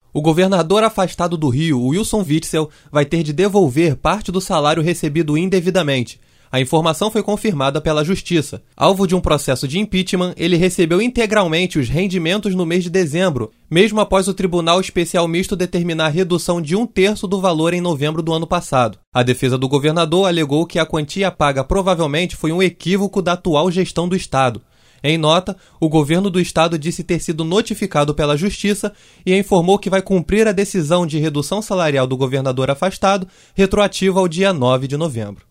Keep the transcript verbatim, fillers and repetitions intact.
O governador afastado do Rio, Wilson Witzel, vai ter de devolver parte do salário recebido indevidamente. A informação foi confirmada pela Justiça. Alvo de um processo de impeachment, ele recebeu integralmente os rendimentos no mês de dezembro, mesmo após o Tribunal Especial Misto determinar a redução de um terço do valor em novembro do ano passado. A defesa do governador alegou que a quantia paga provavelmente foi um equívoco da atual gestão do Estado. Em nota, o governo do estado disse ter sido notificado pela Justiça e informou que vai cumprir a decisão de redução salarial do governador afastado, retroativa ao dia nove de novembro.